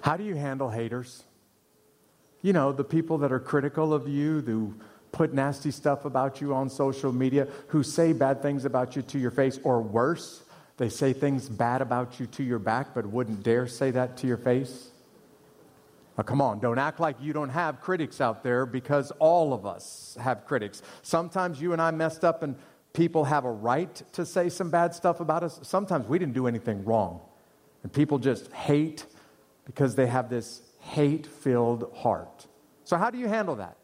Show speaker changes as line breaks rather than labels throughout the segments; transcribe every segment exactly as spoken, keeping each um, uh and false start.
How do you handle haters? You know, the people that are critical of you, who put nasty stuff about you on social media, who say bad things about you to your face, or worse, they say things bad about you to your back, but wouldn't dare say that to your face. Now, come on, don't act like you don't have critics out there, because all of us have critics. Sometimes you and I messed up and people have a right to say some bad stuff about us. Sometimes we didn't do anything wrong. And people just hate because they have this hate-filled heart. So how do you handle that?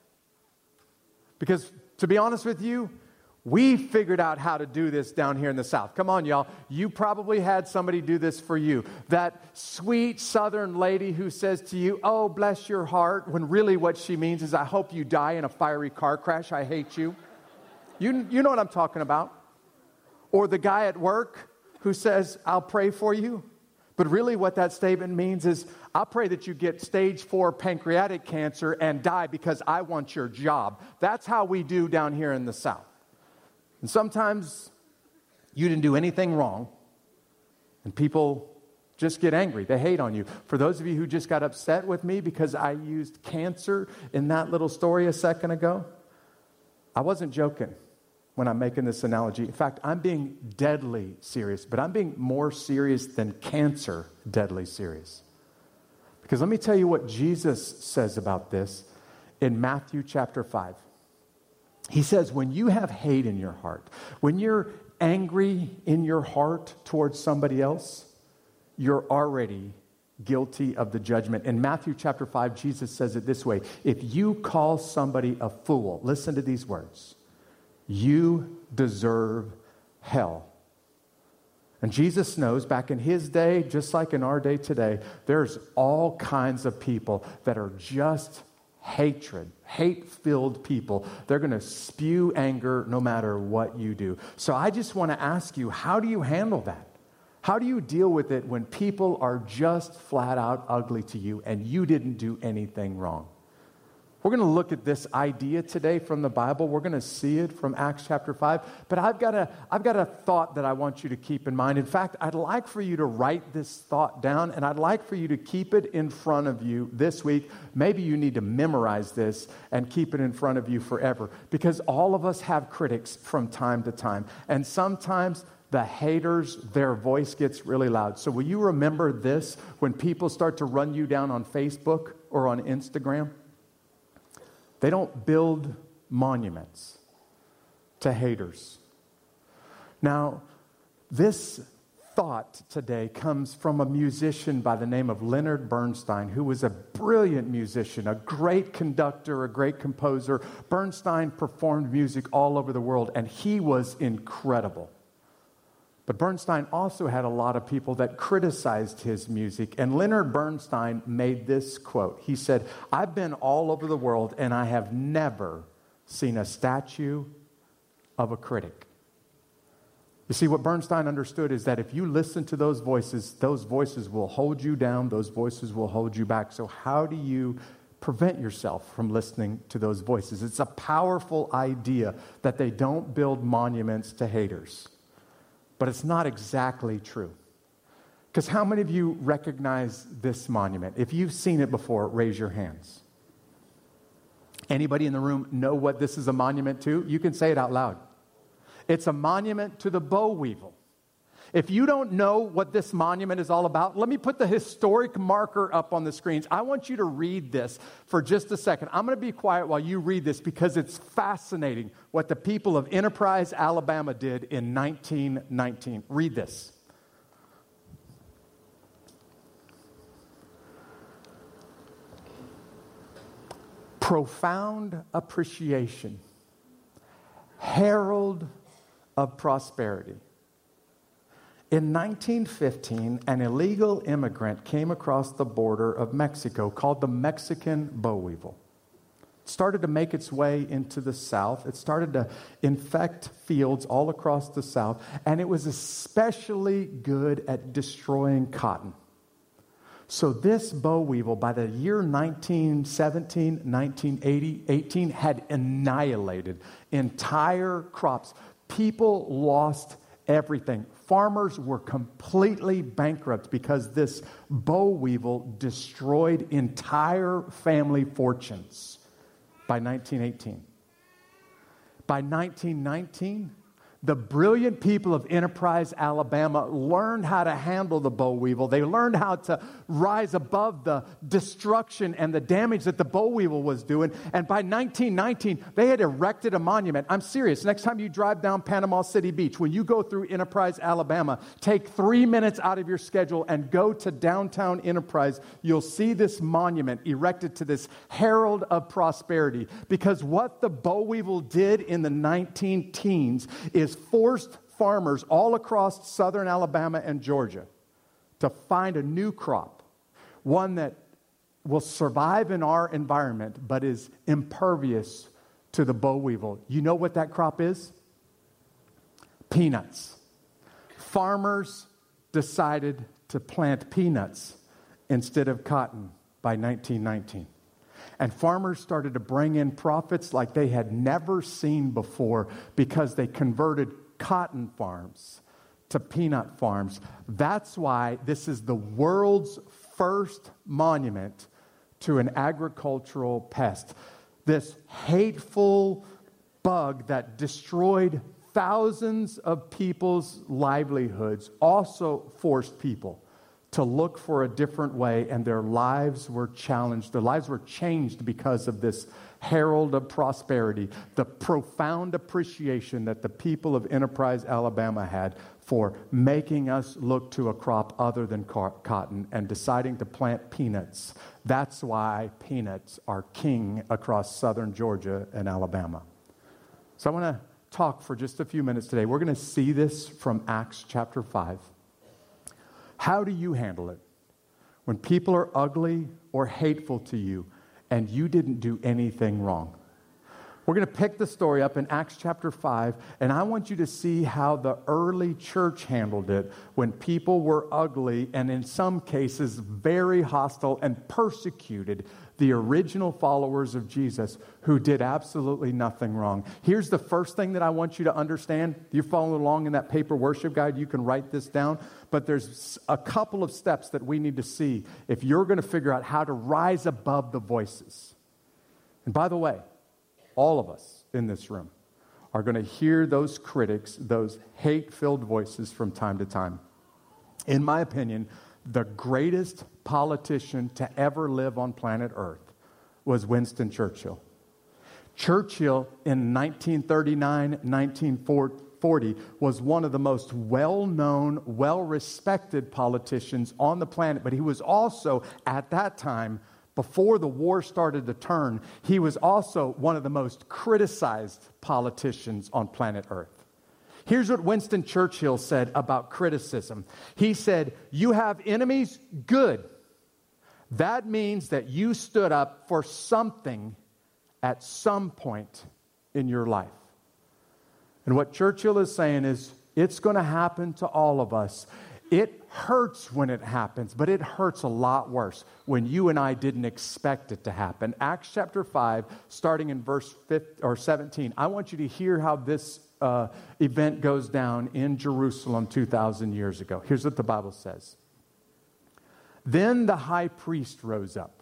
Because to be honest with you, we figured out how to do this down here in the South. Come on, y'all. You probably had somebody do this for you. That sweet Southern lady who says to you, "Oh, bless your heart," when really what she means is, "I hope you die in a fiery car crash. I hate you." You, you know what I'm talking about. Or the guy at work who says, "I'll pray for you." But really what that statement means is, "I pray that you get stage four pancreatic cancer and die because I want your job." That's how we do down here in the South. And sometimes you didn't do anything wrong, and people just get angry. They hate on you. For those of you who just got upset with me because I used cancer in that little story a second ago, I wasn't joking when I'm making this analogy. In fact, I'm being deadly serious, but I'm being more serious than cancer deadly serious. Because let me tell you what Jesus says about this in Matthew chapter five. He says, when you have hate in your heart, when you're angry in your heart towards somebody else, you're already guilty of the judgment. In Matthew chapter five, Jesus says it this way: if you call somebody a fool, listen to these words, you deserve hell. And Jesus knows back in his day, just like in our day today, there's all kinds of people that are just hatred, hate-filled people. They're going to spew anger no matter what you do. So I just want to ask you, how do you handle that? How do you deal with it when people are just flat out ugly to you and you didn't do anything wrong? We're going to look at this idea today from the Bible. We're going to see it from Acts chapter five. But I've got a, I've got a thought that I want you to keep in mind. In fact, I'd like for you to write this thought down, and I'd like for you to keep it in front of you this week. Maybe you need to memorize this and keep it in front of you forever, because all of us have critics from time to time. And sometimes the haters, their voice gets really loud. So will you remember this when people start to run you down on Facebook or on Instagram? They don't build monuments to haters. Now, this thought today comes from a musician by the name of Leonard Bernstein, who was a brilliant musician, a great conductor, a great composer. Bernstein performed music all over the world, and he was incredible. But Bernstein also had a lot of people that criticized his music. And Leonard Bernstein made this quote. He said, "I've been all over the world and I have never seen a statue of a critic." You see, what Bernstein understood is that if you listen to those voices, those voices will hold you down, those voices will hold you back. So how do you prevent yourself from listening to those voices? It's a powerful idea that they don't build monuments to haters. But it's not exactly true. Because how many of you recognize this monument? If you've seen it before, raise your hands. Anybody in the room know what this is a monument to? You can say it out loud. It's a monument to the boll weevil. If you don't know what this monument is all about, let me put the historic marker up on the screens. I want you to read this for just a second. I'm going to be quiet while you read this because it's fascinating what the people of Enterprise, Alabama did in nineteen nineteen. Read this. Profound appreciation, herald of prosperity. In nineteen fifteen, an illegal immigrant came across the border of Mexico called the Mexican boll weevil. It started to make its way into the South. It started to infect fields all across the South, and it was especially good at destroying cotton. So this boll weevil, by the year nineteen seventeen, nineteen eighty, eighteen, had annihilated entire crops. People lost everything. Farmers were completely bankrupt because this boll weevil destroyed entire family fortunes by nineteen eighteen. By nineteen nineteen, the brilliant people of Enterprise, Alabama, learned how to handle the boll weevil. They learned how to rise above the destruction and the damage that the boll weevil was doing. And by nineteen nineteen, they had erected a monument. I'm serious. Next time you drive down Panama City Beach, when you go through Enterprise, Alabama, take three minutes out of your schedule and go to downtown Enterprise. You'll see this monument erected to this herald of prosperity. Because what the boll weevil did in the nineteen teens is forced farmers all across southern Alabama and Georgia to find a new crop, one that will survive in our environment but is impervious to the boll weevil. You know what that crop is? Peanuts. Farmers decided to plant peanuts instead of cotton by nineteen nineteen. And farmers started to bring in profits like they had never seen before because they converted cotton farms to peanut farms. That's why this is the world's first monument to an agricultural pest. This hateful bug that destroyed thousands of people's livelihoods also forced people to look for a different way, and their lives were challenged. Their lives were changed because of this herald of prosperity, the profound appreciation that the people of Enterprise, Alabama had for making us look to a crop other than cotton and deciding to plant peanuts. That's why peanuts are king across southern Georgia and Alabama. So I want to talk for just a few minutes today. We're going to see this from Acts chapter five. How do you handle it when people are ugly or hateful to you and you didn't do anything wrong? We're going to pick the story up in Acts chapter five, and I want you to see how the early church handled it when people were ugly and in some cases very hostile and persecuted the original followers of Jesus who did absolutely nothing wrong. Here's the first thing that I want you to understand. You're following along in that paper worship guide. You can write this down. But there's a couple of steps that we need to see if you're going to figure out how to rise above the voices. And by the way, all of us in this room are going to hear those critics, those hate-filled voices from time to time. In my opinion, the greatest politician to ever live on planet Earth was Winston Churchill. Churchill in nineteen thirty-nine, nineteen forty was one of the most well-known, well-respected politicians on the planet, but he was also, at that time, before the war started to turn, he was also one of the most criticized politicians on planet Earth. Here's what Winston Churchill said about criticism. He said, "You have enemies? Good. That means that you stood up for something at some point in your life." And what Churchill is saying is, it's going to happen to all of us. It hurts when it happens, but it hurts a lot worse when you and I didn't expect it to happen. Acts chapter five, starting in verse fifteen or seventeen. I want you to hear how this uh, event goes down in Jerusalem two thousand years ago. Here's what the Bible says. Then the high priest rose up,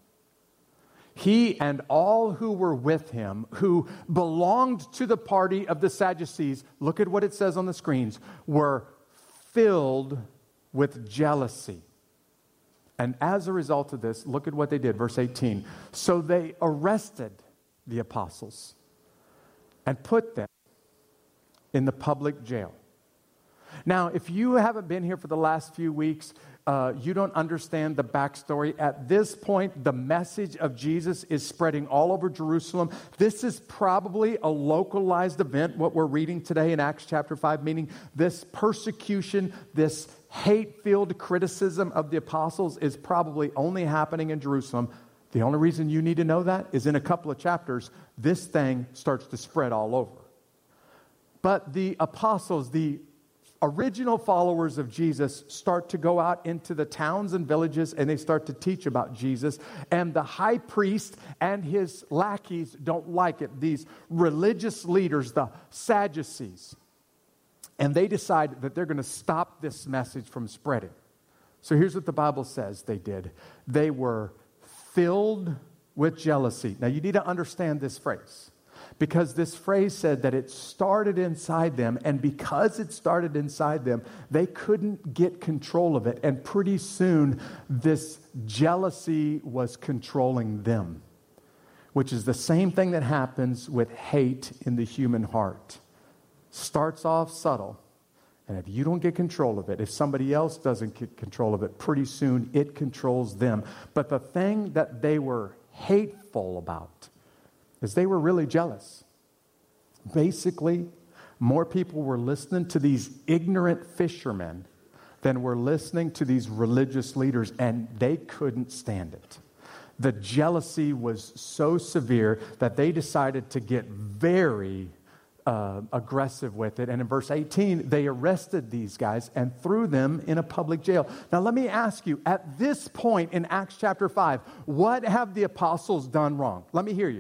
he and all who were with him, who belonged to the party of the Sadducees, look at what it says on the screens, were filled with jealousy. And as a result of this, look at what they did, verse eighteen. So they arrested the apostles and put them in the public jail. Now, if you haven't been here for the last few weeks, uh, you don't understand the backstory. At this point, the message of Jesus is spreading all over Jerusalem. This is probably a localized event, what we're reading today in Acts chapter five, meaning this persecution, this hate-filled criticism of the apostles is probably only happening in Jerusalem. The only reason you need to know that is in a couple of chapters, this thing starts to spread all over. But the apostles, the original followers of Jesus, start to go out into the towns and villages and they start to teach about Jesus. And the high priest and his lackeys don't like it. These religious leaders, the Sadducees. And they decide that they're going to stop this message from spreading. So here's what the Bible says they did. They were filled with jealousy. Now you need to understand this phrase, because this phrase said that it started inside them, and because it started inside them, they couldn't get control of it. And pretty soon, this jealousy was controlling them, which is the same thing that happens with hate in the human heart. Starts off subtle, and if you don't get control of it, if somebody else doesn't get control of it, pretty soon it controls them. But the thing that they were hateful about is they were really jealous. Basically, more people were listening to these ignorant fishermen than were listening to these religious leaders, and they couldn't stand it. The jealousy was so severe that they decided to get very uh, aggressive with it. And in verse eighteen, they arrested these guys and threw them in a public jail. Now, let me ask you, at this point in Acts chapter five, what have the apostles done wrong? Let me hear you.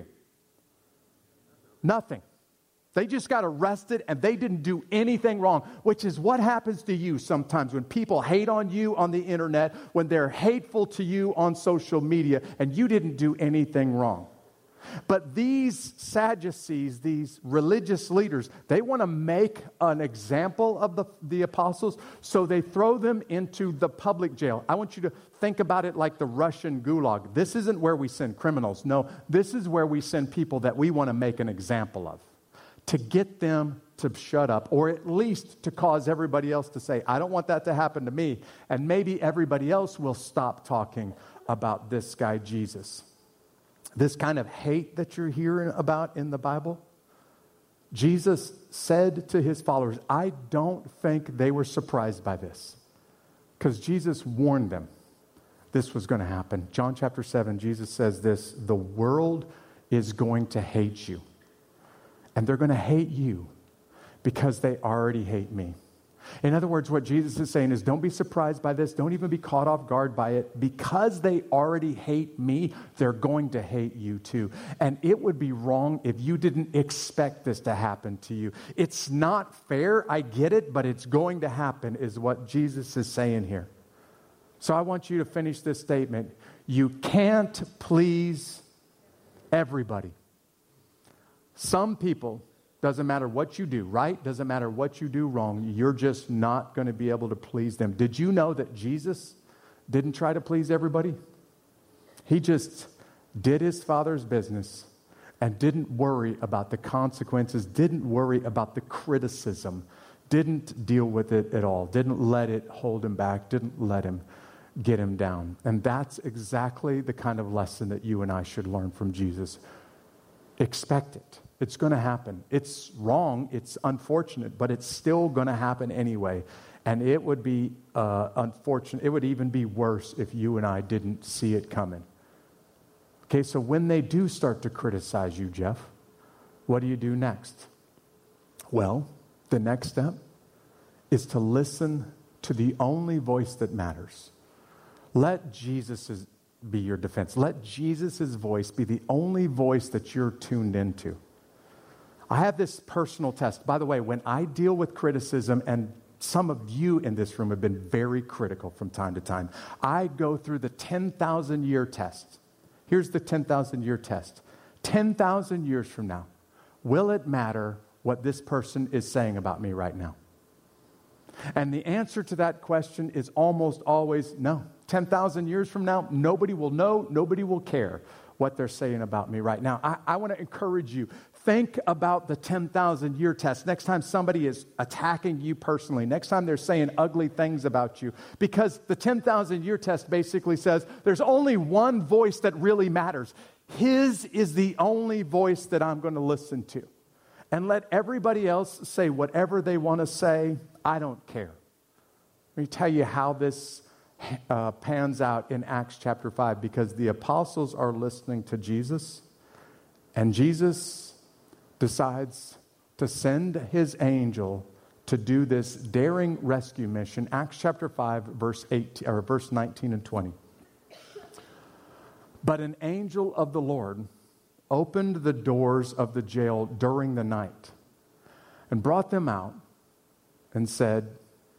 Nothing. They just got arrested and they didn't do anything wrong, which is what happens to you sometimes when people hate on you on the internet, when they're hateful to you on social media, and you didn't do anything wrong. But these Sadducees, these religious leaders, they want to make an example of the, the apostles, so they throw them into the public jail. I want you to think about it like the Russian gulag. This isn't where we send criminals. No, this is where we send people that we want to make an example of, to get them to shut up, or at least to cause everybody else to say, I don't want that to happen to me. And maybe everybody else will stop talking about this guy, Jesus. This kind of hate that you're hearing about in the Bible, Jesus said to his followers, I don't think they were surprised by this, because Jesus warned them this was going to happen. John chapter seven, Jesus says this, the world is going to hate you. And they're going to hate you because they already hate me. In other words, what Jesus is saying is, don't be surprised by this. Don't even be caught off guard by it. Because they already hate me, they're going to hate you too. And it would be wrong if you didn't expect this to happen to you. It's not fair, I get it, but it's going to happen, is what Jesus is saying here. So I want you to finish this statement. You can't please everybody. Some people, doesn't matter what you do right, doesn't matter what you do wrong, you're just not going to be able to please them. Did you know that Jesus didn't try to please everybody? He just did his Father's business and didn't worry about the consequences, didn't worry about the criticism, didn't deal with it at all, didn't let it hold him back, didn't let him get him down. And that's exactly the kind of lesson that you and I should learn from Jesus. Expect it. It's going to happen. It's wrong. It's unfortunate, but it's still going to happen anyway. And it would be uh, unfortunate. It would even be worse if you and I didn't see it coming. Okay, so when they do start to criticize you, Jeff, what do you do next? Well, the next step is to listen to the only voice that matters. Let Jesus be your defense. Let Jesus' voice be the only voice that you're tuned into. I have this personal test. By the way, when I deal with criticism, and some of you in this room have been very critical from time to time, I go through the ten thousand year test. Here's the ten thousand year test. ten thousand years from now, will it matter what this person is saying about me right now? And the answer to that question is almost always no. ten thousand years from now, nobody will know, nobody will care what they're saying about me right now. I, I want to encourage you, think about the ten thousand year test. Next time somebody is attacking you personally, next time they're saying ugly things about you, because the ten thousand year test basically says there's only one voice that really matters. His is the only voice that I'm going to listen to. And let everybody else say whatever they want to say. I don't care. Let me tell you how this uh, pans out in Acts chapter five, because the apostles are listening to Jesus, and Jesus decides to send his angel to do this daring rescue mission. Acts chapter five, verse eighteen, or verse nineteen and twenty. But an angel of the Lord opened the doors of the jail during the night and brought them out and said,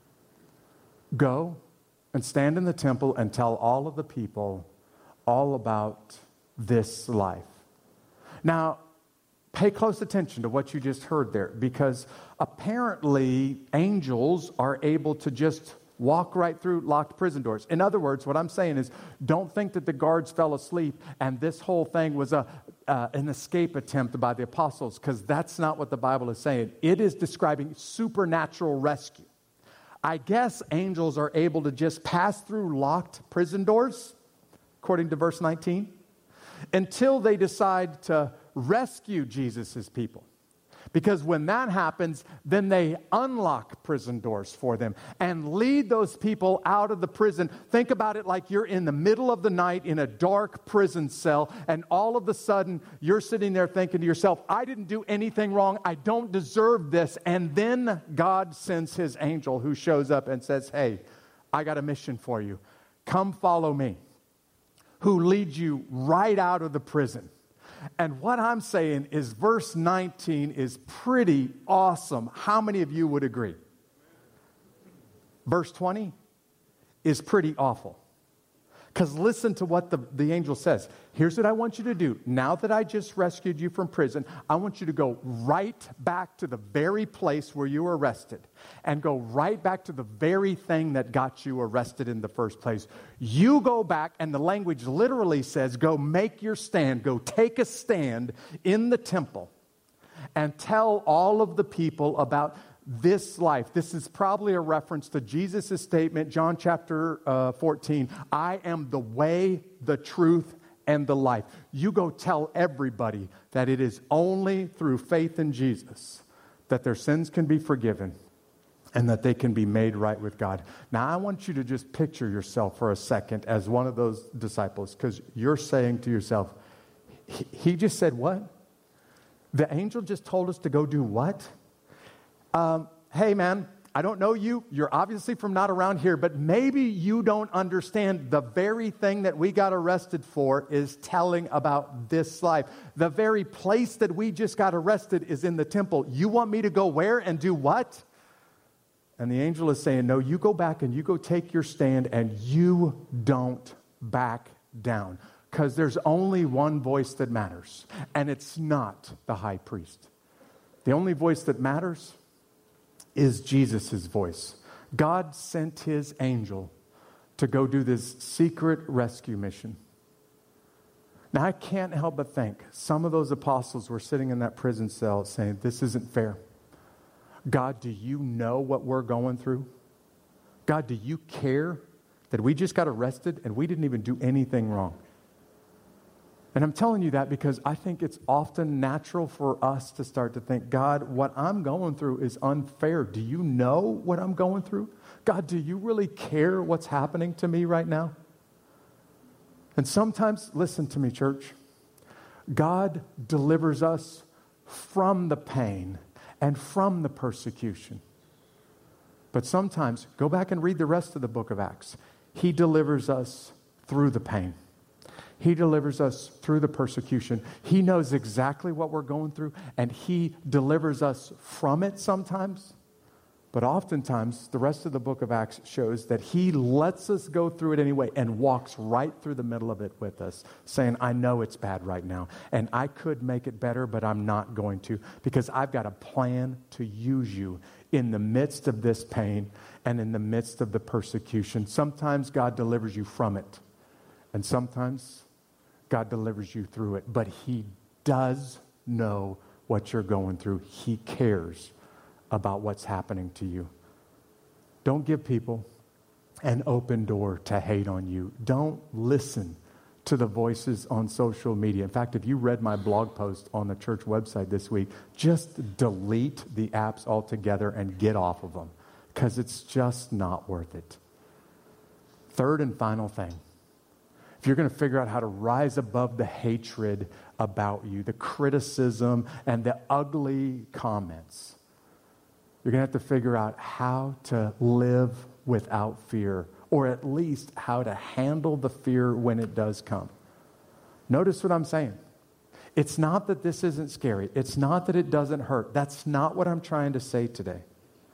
go and stand in the temple and tell all of the people all about this life. Now, pay close attention to what you just heard there, because apparently angels are able to just walk right through locked prison doors. In other words, what I'm saying is, don't think that the guards fell asleep and this whole thing was a uh, an escape attempt by the apostles, because that's not what the Bible is saying. It is describing supernatural rescue. I guess angels are able to just pass through locked prison doors, according to verse nineteen, until they decide to rescue Jesus' people. Because when that happens, then they unlock prison doors for them and lead those people out of the prison. Think about it like you're in the middle of the night in a dark prison cell, and all of a sudden you're sitting there thinking to yourself, I didn't do anything wrong. I don't deserve this. And then God sends his angel who shows up and says, hey, I got a mission for you. Come follow me. Who leads you right out of the prison. And what I'm saying is verse nineteen is pretty awesome. How many of you would agree? Verse twenty is pretty awful. Because listen to what the, the angel says. Here's what I want you to do. Now that I just rescued you from prison, I want you to go right back to the very place where you were arrested. And go right back to the very thing that got you arrested in the first place. You go back, and the language literally says, go make your stand. Go take a stand in the temple. And tell all of the people about this life. This is probably a reference to Jesus' statement, John chapter uh, fourteen, I am the way, the truth, and the life. You go tell everybody that it is only through faith in Jesus that their sins can be forgiven and that they can be made right with God. Now, I want you to just picture yourself for a second as one of those disciples, because you're saying to yourself, he, he just said what? The angel just told us to go do what? Um, hey, man, I don't know you. You're obviously from not around here, but maybe you don't understand the very thing that we got arrested for is telling about this life. The very place that we just got arrested is in the temple. You want me to go where and do what? And the angel is saying, no, you go back and you go take your stand and you don't back down. Because there's only one voice that matters, and it's not the high priest. The only voice that matters is Jesus' voice. God sent his angel to go do this secret rescue mission. Now, I can't help but think some of those apostles were sitting in that prison cell saying, this isn't fair. God, do you know what we're going through? God, do you care that we just got arrested and we didn't even do anything wrong? And I'm telling you that because I think it's often natural for us to start to think, God, what I'm going through is unfair. Do you know what I'm going through? God, do you really care what's happening to me right now? And sometimes, listen to me, church, God delivers us from the pain and from the persecution. But sometimes, go back and read the rest of the book of Acts. He delivers us through the pain. He delivers us through the persecution. He knows exactly what we're going through, and he delivers us from it sometimes. But oftentimes, the rest of the book of Acts shows that he lets us go through it anyway and walks right through the middle of it with us, saying, I know it's bad right now, and I could make it better, but I'm not going to, because I've got a plan to use you in the midst of this pain and in the midst of the persecution. Sometimes God delivers you from it, and sometimes God delivers you through it, but he does know what you're going through. He cares about what's happening to you. Don't give people an open door to hate on you. Don't listen to the voices on social media. In fact, if you read my blog post on the church website this week, just delete the apps altogether and get off of them, because it's just not worth it. Third and final thing. If you're going to figure out how to rise above the hatred about you, the criticism and the ugly comments, you're going to have to figure out how to live without fear, or at least how to handle the fear when it does come. Notice what I'm saying. It's not that this isn't scary. It's not that it doesn't hurt. That's not what I'm trying to say today.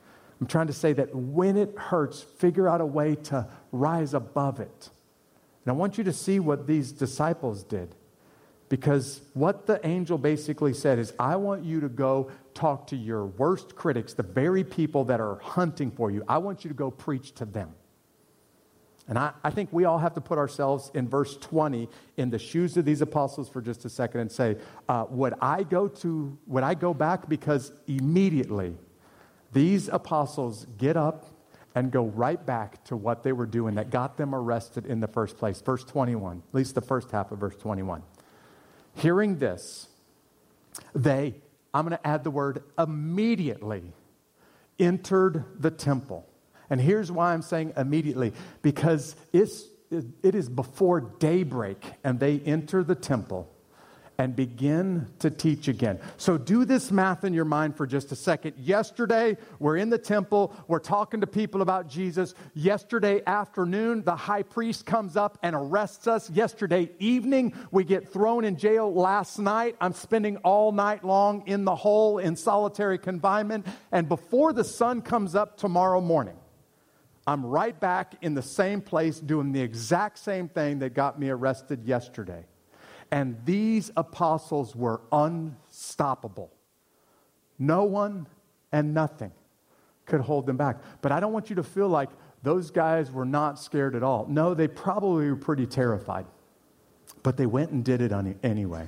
I'm trying to say that when it hurts, figure out a way to rise above it. And I want you to see what these disciples did. Because what the angel basically said is, I want you to go talk to your worst critics, the very people that are hunting for you. I want you to go preach to them. And I, I think we all have to put ourselves in verse twenty in the shoes of these apostles for just a second and say, uh, would I go to, would I go back? Because immediately these apostles get up and go right back to what they were doing that got them arrested in the first place. Verse twenty-one, at least the first half of verse twenty-one. Hearing this, they, I'm going to add the word immediately, entered the temple. And here's why I'm saying immediately, because it's, it is before daybreak, and they enter the temple and begin to teach again. So do this math in your mind for just a second. Yesterday, we're in the temple. We're talking to people about Jesus. Yesterday afternoon, the high priest comes up and arrests us. Yesterday evening, we get thrown in jail. Last night, I'm spending all night long in the hole in solitary confinement. And before the sun comes up tomorrow morning, I'm right back in the same place doing the exact same thing that got me arrested yesterday. And these apostles were unstoppable. No one and nothing could hold them back. But I don't want you to feel like those guys were not scared at all. No, they probably were pretty terrified. But they went and did it anyway.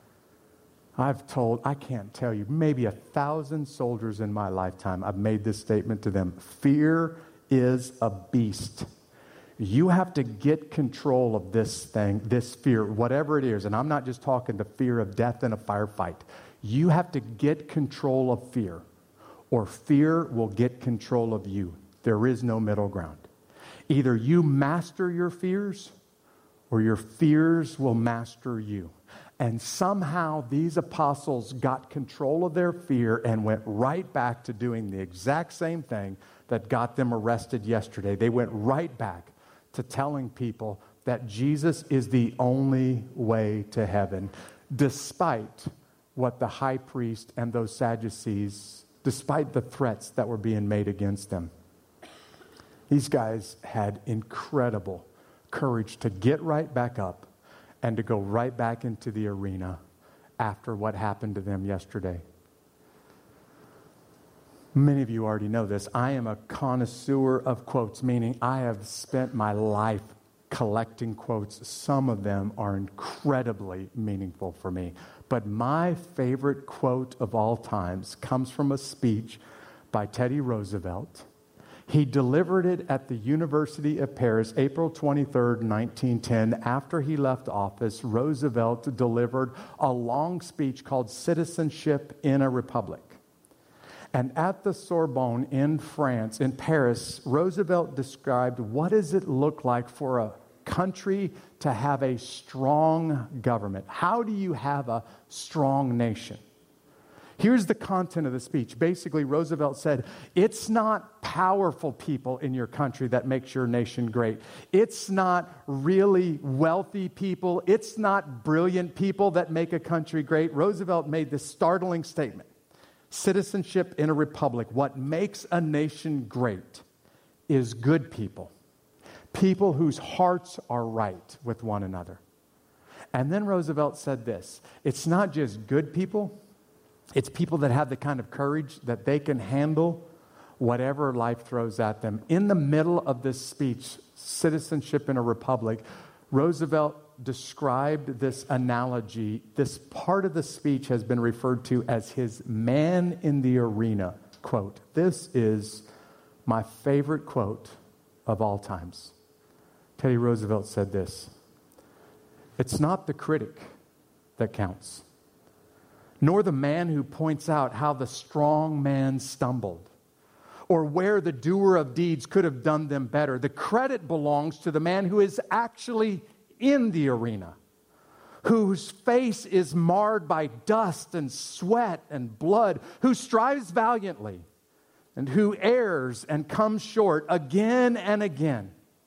I've told, I can't tell you, maybe a thousand soldiers in my lifetime, I've made this statement to them. Fear is a beast. You have to get control of this thing, this fear, whatever it is. And I'm not just talking the fear of death in a firefight. You have to get control of fear, or fear will get control of you. There is no middle ground. Either you master your fears, or your fears will master you. And somehow these apostles got control of their fear and went right back to doing the exact same thing that got them arrested yesterday. They went right back to telling people that Jesus is the only way to heaven, despite what the high priest and those Sadducees, despite the threats that were being made against them. These guys had incredible courage to get right back up and to go right back into the arena after what happened to them yesterday. Many of you already know this. I am a connoisseur of quotes, meaning I have spent my life collecting quotes. Some of them are incredibly meaningful for me. But my favorite quote of all times comes from a speech by Teddy Roosevelt. He delivered it at the University of Paris, April twenty-third, nineteen ten. After he left office, Roosevelt delivered a long speech called Citizenship in a Republic. And at the Sorbonne in France, in Paris, Roosevelt described what does it look like for a country to have a strong government. How do you have a strong nation? Here's the content of the speech. Basically, Roosevelt said, it's not powerful people in your country that makes your nation great. It's not really wealthy people. It's not brilliant people that make a country great. Roosevelt made this startling statement. Citizenship in a republic. What makes a nation great is good people. People whose hearts are right with one another. And then Roosevelt said this. It's not just good people. It's people that have the kind of courage that they can handle whatever life throws at them. In the middle of this speech, Citizenship in a Republic, Roosevelt described this analogy. This part of the speech has been referred to as his man in the arena quote. This is my favorite quote of all times. Teddy Roosevelt said this. It's not the critic that counts, nor the man who points out how the strong man stumbled, or where the doer of deeds could have done them better. The credit belongs to the man who is actually in the arena, whose face is marred by dust and sweat and blood, who strives valiantly, and who errs and comes short again and again,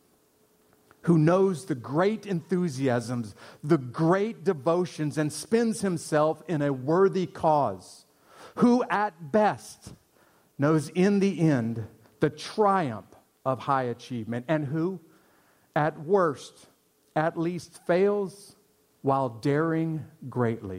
who knows the great enthusiasms, the great devotions, and spends himself in a worthy cause, who at best knows in the end the triumph of high achievement, and who, at worst, at least fails while daring greatly.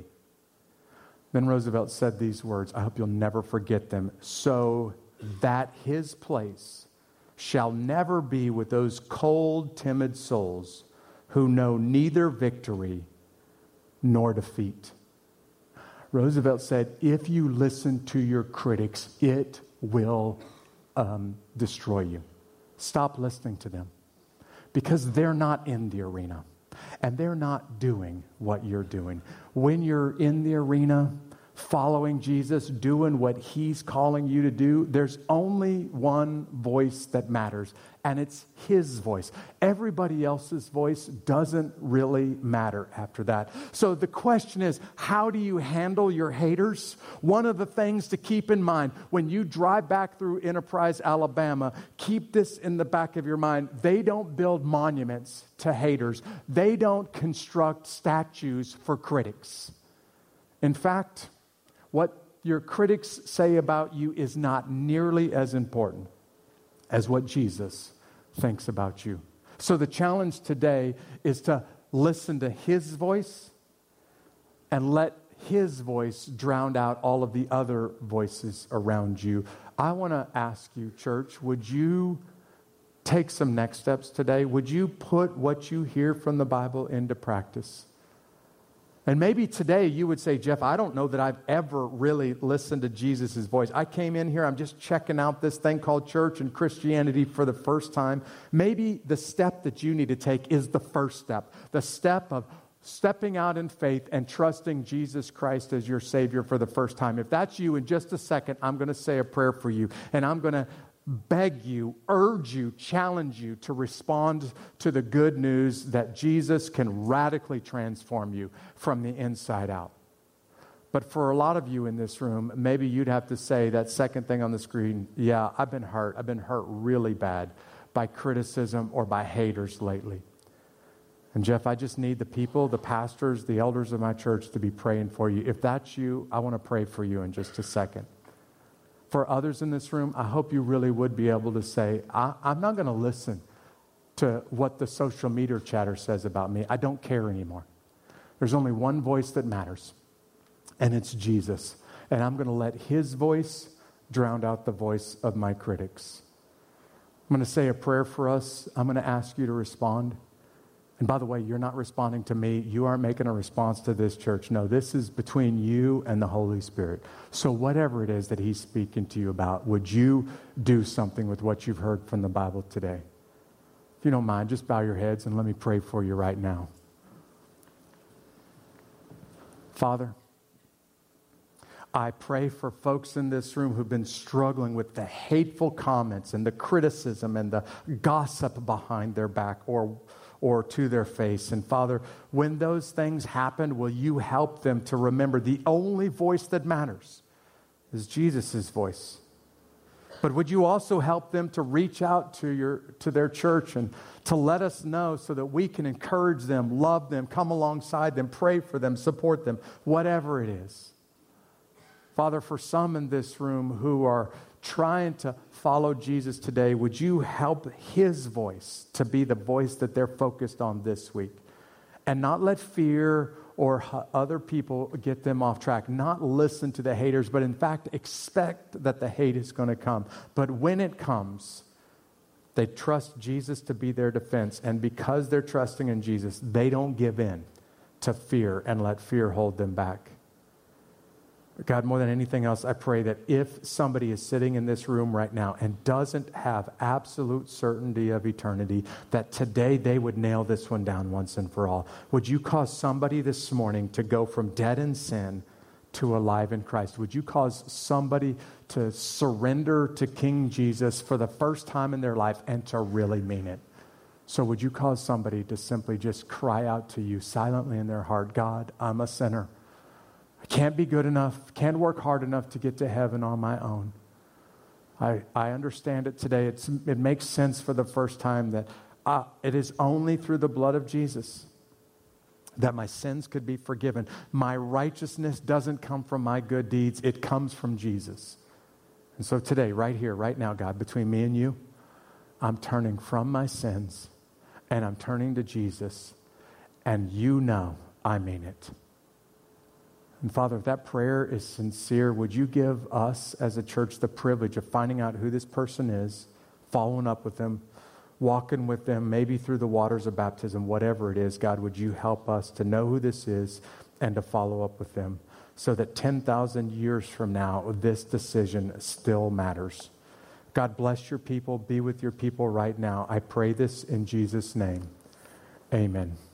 Then Roosevelt said these words, I hope you'll never forget them, so that his place shall never be with those cold, timid souls who know neither victory nor defeat. Roosevelt said, if you listen to your critics, it will um, destroy you. Stop listening to them because they're not in the arena and they're not doing what you're doing. When you're in the arena, following Jesus, doing what he's calling you to do, there's only one voice that matters, and it's his voice. Everybody else's voice doesn't really matter after that. So the question is, how do you handle your haters? One of the things to keep in mind when you drive back through Enterprise, Alabama, keep this in the back of your mind. They don't build monuments to haters. They don't construct statues for critics. In fact, what your critics say about you is not nearly as important as what Jesus thinks about you. So the challenge today is to listen to his voice and let his voice drown out all of the other voices around you. I want to ask you, church, would you take some next steps today? Would you put what you hear from the Bible into practice? And maybe today you would say, Jeff, I don't know that I've ever really listened to Jesus' voice. I came in here, I'm just checking out this thing called church and Christianity for the first time. Maybe the step that you need to take is the first step, the step of stepping out in faith and trusting Jesus Christ as your Savior for the first time. If that's you, in just a second, I'm going to say a prayer for you, and I'm going to beg you, urge you, challenge you to respond to the good news that Jesus can radically transform you from the inside out. But for a lot of you in this room, maybe you'd have to say that second thing on the screen, yeah, I've been hurt. I've been hurt really bad by criticism or by haters lately. And Jeff, I just need the people, the pastors, the elders of my church to be praying for you. If that's you, I want to pray for you in just a second. For others in this room, I hope you really would be able to say, I, I'm not going to listen to what the social media chatter says about me. I don't care anymore. There's only one voice that matters, and it's Jesus. And I'm going to let his voice drown out the voice of my critics. I'm going to say a prayer for us. I'm going to ask you to respond. And by the way, you're not responding to me. You aren't making a response to this church. No, this is between you and the Holy Spirit. So whatever it is that he's speaking to you about, would you do something with what you've heard from the Bible today? If you don't mind, just bow your heads and let me pray for you right now. Father, I pray for folks in this room who've been struggling with the hateful comments and the criticism and the gossip behind their back or or to their face. And Father, when those things happen, will you help them to remember the only voice that matters is Jesus' voice. But would you also help them to reach out to your to their church and to let us know so that we can encourage them, love them, come alongside them, pray for them, support them, whatever it is. Father, for some in this room who are trying to follow Jesus today, would you help his voice to be the voice that they're focused on this week? And not let fear or other people get them off track. Not listen to the haters, but in fact, expect that the hate is going to come. But when it comes, they trust Jesus to be their defense. And because they're trusting in Jesus, they don't give in to fear and let fear hold them back. God, more than anything else, I pray that if somebody is sitting in this room right now and doesn't have absolute certainty of eternity, that today they would nail this one down once and for all. Would you cause somebody this morning to go from dead in sin to alive in Christ? Would you cause somebody to surrender to King Jesus for the first time in their life and to really mean it? So would you cause somebody to simply just cry out to you silently in their heart, God, I'm a sinner. I can't be good enough, can't work hard enough to get to heaven on my own. I I understand it today. It's, it makes sense for the first time that uh, it is only through the blood of Jesus that my sins could be forgiven. My righteousness doesn't come from my good deeds. It comes from Jesus. And so today, right here, right now, God, between me and you, I'm turning from my sins and I'm turning to Jesus. And you know I mean it. And Father, if that prayer is sincere, would you give us as a church the privilege of finding out who this person is, following up with them, walking with them, maybe through the waters of baptism, whatever it is. God, would you help us to know who this is and to follow up with them so that ten thousand years from now, this decision still matters. God, bless your people. Be with your people right now. I pray this in Jesus' name. Amen.